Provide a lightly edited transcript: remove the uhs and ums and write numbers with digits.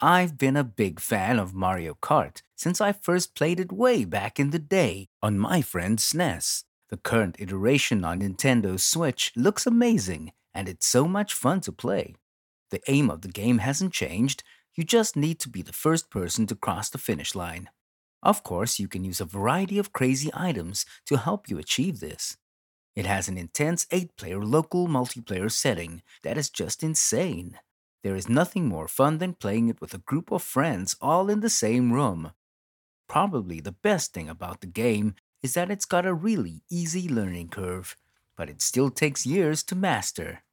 I've been a big fan of Mario Kart since I first played it way back in the day on my friend's SNES. The current iteration on Nintendo Switch looks amazing, and it's so much fun to play. The aim of the game hasn't changed, you just need to be the first person to cross the finish line. Of course, you can use a variety of crazy items to help you achieve this. It has an intense 8-player local multiplayer setting that is just insane. There is nothing more fun than playing it with a group of friends all in the same room. Probably the best thing about the game is that it's got a really easy learning curve, but it still takes years to master.